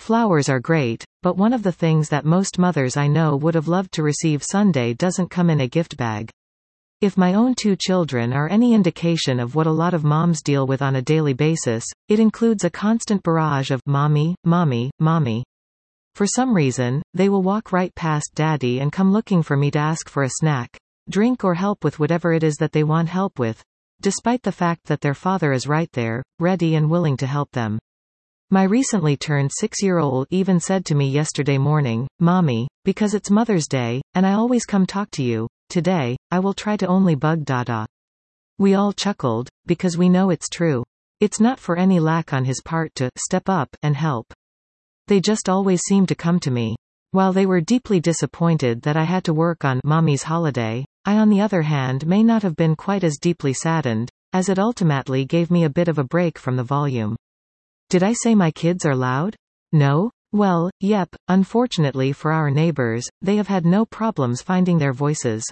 Flowers are great, but one of the things that most mothers I know would have loved to receive Sunday doesn't come in a gift bag. If my own 2 children are any indication of what a lot of moms deal with on a daily basis, it includes a constant barrage of "Mommy, Mommy, Mommy." For some reason, they will walk right past Daddy and come looking for me to ask for a snack, drink or help with whatever it is that they want help with, despite the fact that their father is right there, ready and willing to help them. My recently turned 6-year-old even said to me yesterday morning, "Mommy, because it's Mother's Day, and I always come talk to you, today, I will try to only bug Dada." We all chuckled, because we know it's true. It's not for any lack on his part to step up and help. They just always seem to come to me. While they were deeply disappointed that I had to work on Mommy's holiday, I on the other hand may not have been quite as deeply saddened, as it ultimately gave me a bit of a break from the volume. Did I say my kids are loud? No? Well, yep, unfortunately for our neighbors, they have had no problems finding their voices.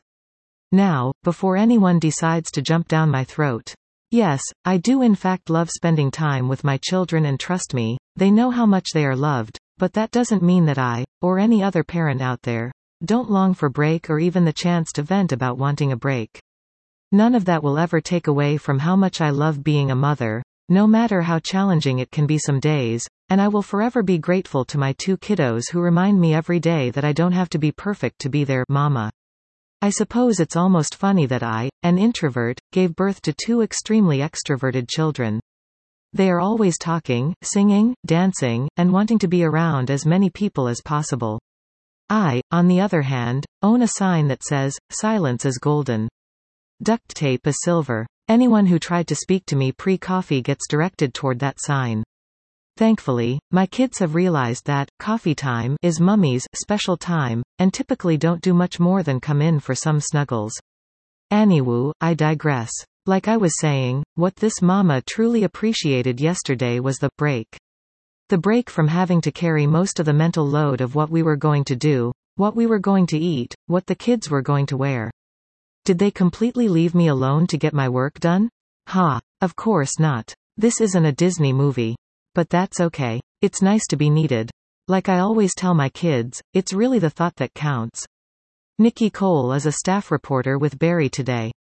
Now, before anyone decides to jump down my throat. Yes, I do in fact love spending time with my children, and trust me, they know how much they are loved, but that doesn't mean that I, or any other parent out there, don't long for break or even the chance to vent about wanting a break. None of that will ever take away from how much I love being a mother, no matter how challenging it can be some days, and I will forever be grateful to my 2 kiddos who remind me every day that I don't have to be perfect to be their mama. I suppose it's almost funny that I, an introvert, gave birth to 2 extremely extroverted children. They are always talking, singing, dancing, and wanting to be around as many people as possible. I, on the other hand, own a sign that says, "Silence is golden. Duct tape is silver." Anyone who tried to speak to me pre-coffee gets directed toward that sign. Thankfully, my kids have realized that coffee time is Mummy's special time, and typically don't do much more than come in for some snuggles. Anywho, I digress. Like I was saying, what this mama truly appreciated yesterday was the break. The break from having to carry most of the mental load of what we were going to do, what we were going to eat, what the kids were going to wear. Did they completely leave me alone to get my work done? Of course not. This isn't a Disney movie. But that's okay. It's nice to be needed. Like I always tell my kids, it's really the thought that counts. Nikki Cole is a staff reporter with Barry today.